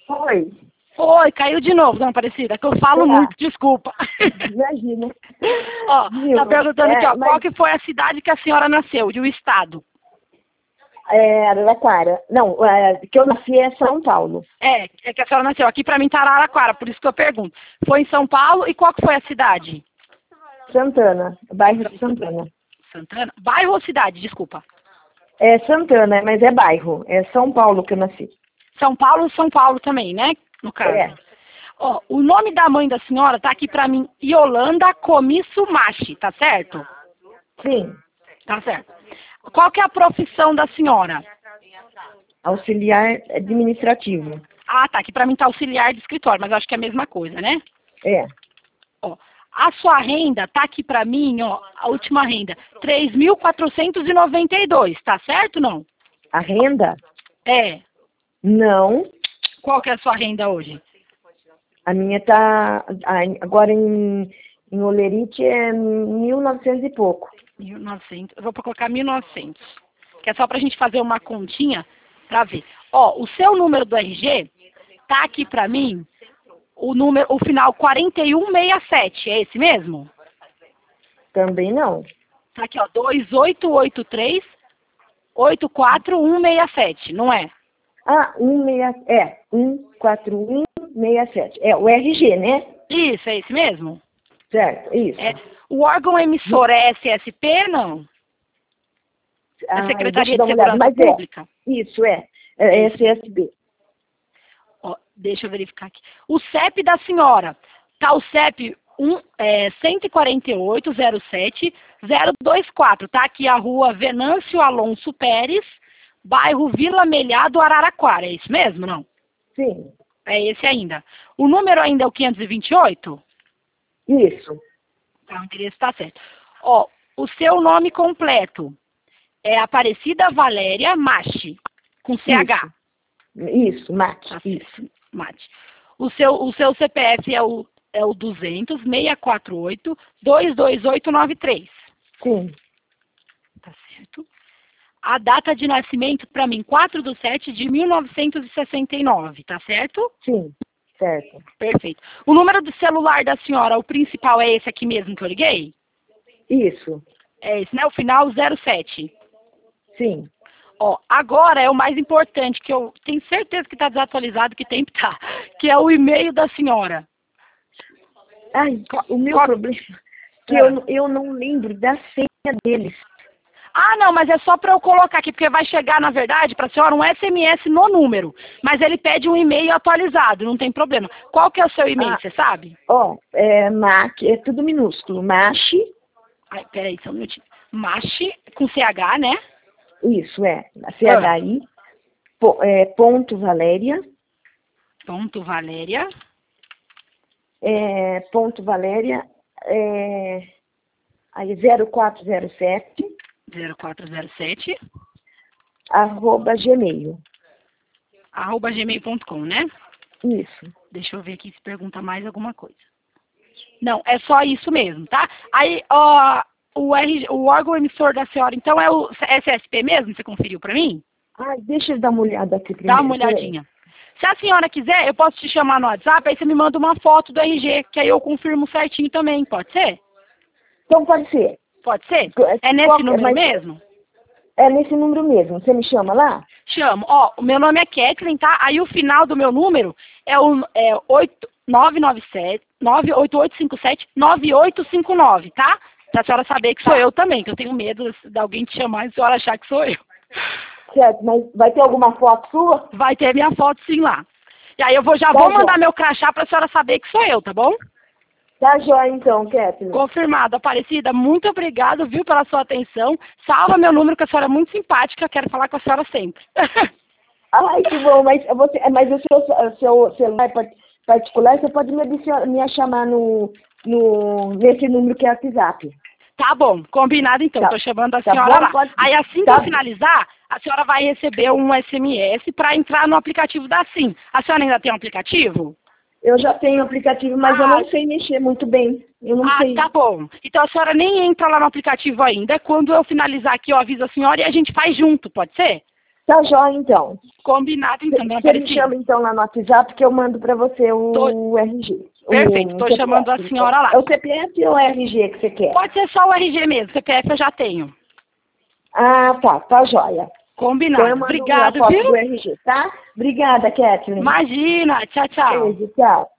Foi. Foi, caiu de novo, dona Aparecida, que eu falo muito, desculpa. Imagina. Ó, Viu? tá perguntando aqui, ó, Mas... qual que foi a cidade que a senhora nasceu, de um estado? Araraquara. Não, que eu nasci é São Paulo. É que a senhora nasceu. Aqui pra mim tá Araraquara, por isso que eu pergunto. Foi em São Paulo e qual que foi a cidade? Santana, bairro de Santana. Santana? Bairro ou cidade, desculpa? É Santana, mas é bairro. É São Paulo que eu nasci. São Paulo também, né? No caso. É. Ó, o nome da mãe da senhora tá aqui pra mim, Yolanda Comisso Machi, tá certo? Sim. Tá certo. Qual que é a profissão da senhora? Auxiliar administrativo. Ah, tá. Aqui pra mim tá auxiliar de escritório, mas eu acho que é a mesma coisa, né? É. Ó, a sua renda tá aqui pra mim, ó, a última renda, 3.492, tá certo ou não? A renda? É. Não. Qual que é a sua renda hoje? A minha tá agora em Olerite é 1.900 e pouco. 1.900. Eu vou colocar 1.900. Que é só pra gente fazer uma continha pra ver. Ó, o seu número do RG tá aqui pra mim, o final 4167, é esse mesmo? Também não. Tá aqui, ó, 2883-84167, não é? 14167. É o RG, né? Isso, é esse mesmo? Certo, isso. É, o órgão emissor é SSP, não? A Secretaria de Segurança Pública? Isso, é SSB. Ó, deixa eu verificar aqui. O CEP da senhora, tá o CEP 14807-024, tá aqui a rua Venâncio Alonso Pérez, bairro Vila Melhado, Araraquara, é isso mesmo, não? Sim. É esse ainda. O número ainda é o 528? Isso. Tá, o endereço tá certo. Ó, o seu nome completo é Aparecida Valéria Machi, com CH. Isso, Mate. Tá, Isso. Mate. O seu CPF é o 200-648-22893. Sim. Tá certo. A data de nascimento, para mim, 4/7/1969, tá certo? Sim, certo. Perfeito. O número do celular da senhora, o principal é esse aqui mesmo que eu liguei? Isso. É esse, né? O final 07. Sim. Ó, agora é o mais importante, que eu tenho certeza que está desatualizado, que tem que tá, que é o e-mail da senhora. Ai, o meu problema é que eu não lembro da senha deles. Ah, não, mas é só para eu colocar aqui, porque vai chegar, na verdade, para a senhora um SMS no número. Mas ele pede um e-mail atualizado, não tem problema. Qual que é o seu e-mail, você sabe? Ó, é tudo minúsculo. Machi. Ai, peraí, só um minutinho. Machi, com CH, né? Isso, CHI. Ponto Valéria. Ponto Valéria. Ponto Valéria. Aí 0407. 0407. @gmail. @gmail.com, né? Isso. Deixa eu ver aqui se pergunta mais alguma coisa. Não, é só isso mesmo, tá? Aí, ó, o órgão emissor da senhora, então, é o SSP mesmo? Você conferiu pra mim? Ai, deixa eu dar uma olhada aqui primeiro. Dá uma olhadinha. Se a senhora quiser, eu posso te chamar no WhatsApp, aí você me manda uma foto do RG, que aí eu confirmo certinho também, pode ser? Então pode ser. Pode ser? É nesse número mesmo? É nesse número mesmo. Você me chama lá? Chamo. Ó, o meu nome é Kathleen, tá? Aí o final do meu número é o 98857-9859, tá? Pra senhora saber que sou eu também, que eu tenho medo de alguém te chamar e a senhora achar que sou eu. Certo, mas vai ter alguma foto sua? Vai ter minha foto sim lá. E aí eu vou mandar meu crachá pra senhora saber que sou eu, tá bom? Tá jóia então, Kathleen. Confirmado. Aparecida, muito obrigado, viu, pela sua atenção. Salva meu número, que a senhora é muito simpática, quero falar com a senhora sempre. Ai, que bom, mas o seu celular particular, você pode me chamar nesse número que é WhatsApp. Tá bom, combinado então, Tá. tô chamando a Tá senhora bom, lá. Aí assim que eu finalizar, a senhora vai receber um SMS para entrar no aplicativo da SIM. A senhora ainda tem um aplicativo? Eu já tenho aplicativo, mas eu não sei mexer muito bem. Eu não sei. Tá bom. Então a senhora nem entra lá no aplicativo ainda. Quando eu finalizar aqui, eu aviso a senhora e a gente faz junto, pode ser? Tá jóia, então. Combinado, então, dona Você me Aparecida. chama, então, lá no WhatsApp, que eu mando pra você o RG. Perfeito, O estou CPF, chamando a senhora lá. É o CPF ou o RG que você quer? Pode ser só o RG mesmo, CPF eu já tenho. Ah, tá jóia. Então Combinado. eu mando a Obrigado, foto viu? do RG, tá? Obrigada, Kathleen. Imagina. Tchau, tchau. Beijo, tchau.